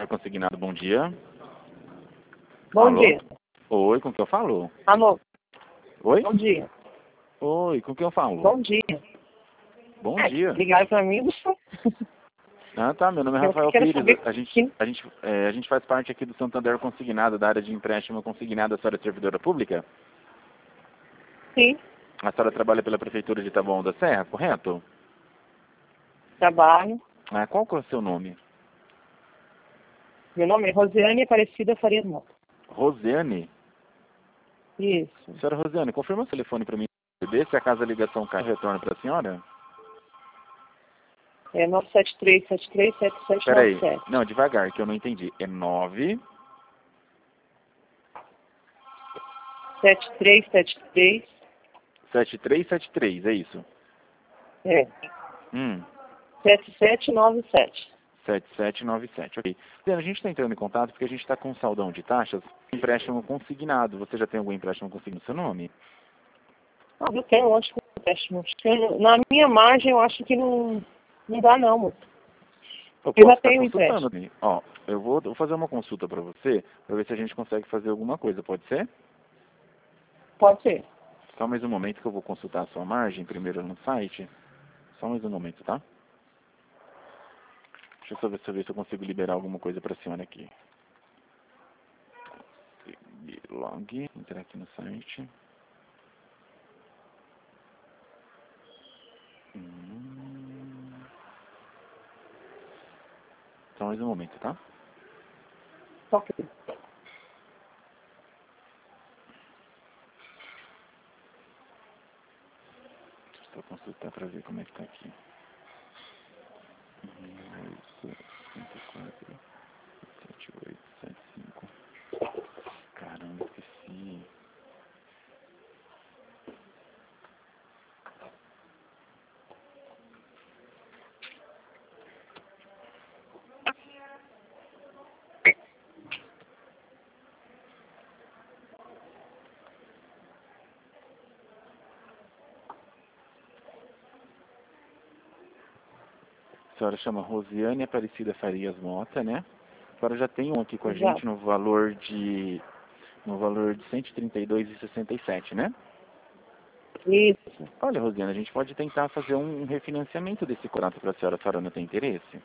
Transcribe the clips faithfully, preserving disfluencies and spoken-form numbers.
Consignado, bom dia. Bom Alô? dia. Oi, com quem eu falo? Alô, Oi? bom dia. Oi, com quem eu falo? Bom dia. Bom É, dia. ligaram pra mim, você... Ah, tá, meu nome é Eu Rafael quero Pires. saber A gente, quem- a, gente, é, a gente faz parte aqui do Santander Consignado, da área de empréstimo consignado. A senhora é servidora pública? Sim, A senhora trabalha pela Prefeitura de Taboão da Serra, correto? trabalho. Ah, qual que é o seu nome? Meu nome é Rosiane Aparecida Farias Mota. Rosiane? Isso. Senhora Rosiane, confirma o telefone para mim. Se a casa ligação cai, retorna para a senhora? É nove sete três sete três sete sete nove Peraí. sete. Não, devagar, que eu não entendi. É nove... sete três sete três. sete três sete três, é isso? É. Hum. sete sete nove sete. sete sete nove sete, ok. Diana, a gente está entrando em contato porque a gente está com um saldão de taxas, empréstimo consignado. Você já tem algum empréstimo consignado no seu nome? Ah, eu tenho um monte de empréstimo. Acho que eu- Na minha margem, eu acho que não, não dá não, moço. Eu Eu posso já estar tenho consultando. empréstimo. Ó, eu vou, vou fazer uma consulta para você, para ver se a gente consegue fazer alguma coisa, pode ser? Pode ser. Só mais um momento que eu vou consultar a sua margem primeiro no site. Só mais um momento, tá? Deixa eu só ver se eu, ver se eu consigo liberar alguma coisa para a senhora aqui. Log, entrar aqui no site. Hum. Só mais um momento, tá? Ok. Deixa eu só consultar para ver como é que tá aqui. oito, cinco, quatro, sete, oito, sete, cinco. Caramba, esqueci. A senhora chama Rosiane Aparecida Farias Mota, né? A senhora já tem um aqui com a Já. gente no valor de no valor de cento e trinta e dois reais e sessenta e sete, né? Isso. Olha, Rosiane, a gente pode tentar fazer um refinanciamento desse contrato para a senhora. A senhora não tem interesse?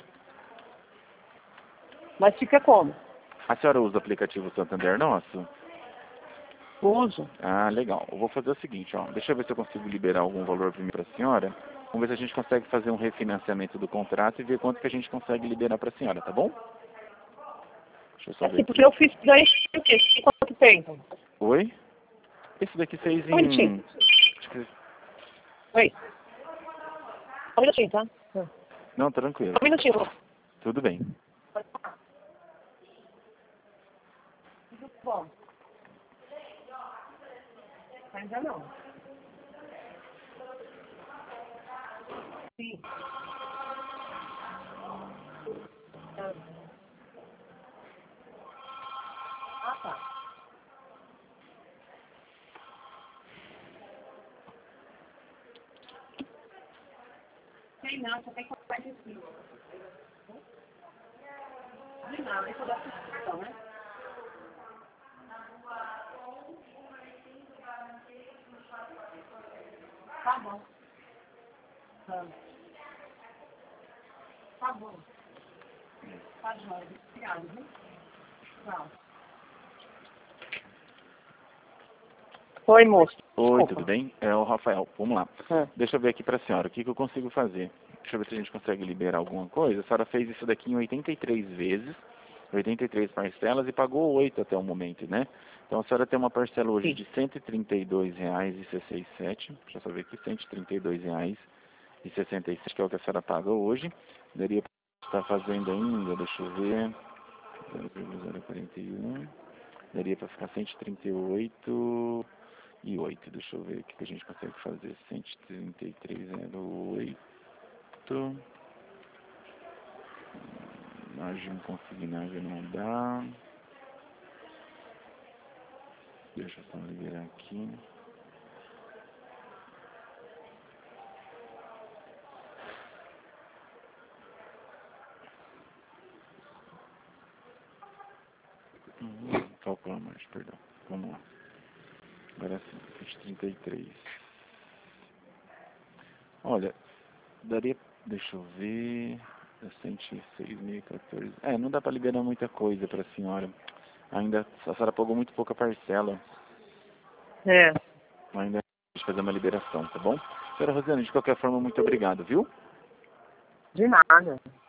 Mas fica como? A senhora usa o aplicativo Santander Nosso? Uso. Ah, legal. Eu vou fazer o seguinte, ó. Deixa eu ver se eu consigo liberar algum valor primeiro para a senhora. Vamos ver se a gente consegue fazer um refinanciamento do contrato e ver quanto que a gente consegue liberar para a senhora, tá bom? Deixa eu só ver Assim, aqui. porque eu fiz daí o quê? Quanto tempo? Oi? Esse daqui fez Um em... minutinho. Oi. Um minutinho, tá? Um Não, tranquilo. minutinho. Tudo bem. Tudo bom. Ainda não. Sim. Ah, tá. Tem não, só tem que colocar de cima. De nada, deixa eu dar sugestão, né? Tá bom. Tá, tá bom. Tá jóia. Obrigado, viu? Tchau. Oi, moço. Oi, Desculpa. tudo bem? É o Rafael. Vamos lá. Ah, Deixa eu ver aqui para a senhora. O que, que eu consigo fazer? Deixa eu ver se a gente consegue liberar alguma coisa. A senhora fez isso daqui em oitenta e três vezes, oitenta e três parcelas e pagou oito até o momento, né? Então a senhora tem uma parcela hoje sim. de cento e trinta e dois reais e sessenta e sete. Deixa eu só ver aqui, cento e trinta e dois reais e sessenta e sete, que é o que a senhora paga hoje. Daria para estar fazendo ainda, deixa eu ver, zero vírgula zero quarenta e um. Daria para ficar cento e trinta e oito e oito. Deixa eu ver o que a gente consegue fazer. cento e trinta e três vírgula zero oito. Margem consignável não dá. Deixa eu só liberar aqui. Uhum. Calcula mais, perdão. Vamos lá. Agora sim, cento e trinta e três. Olha, daria, deixa eu ver, cento e seis mil e quatorze. É, não dá para liberar muita coisa para a senhora. Ainda, a senhora pagou muito pouca parcela. É. Ainda de fazer uma liberação, tá bom? Senhora Rosiane, de qualquer forma, muito obrigado, viu? De nada.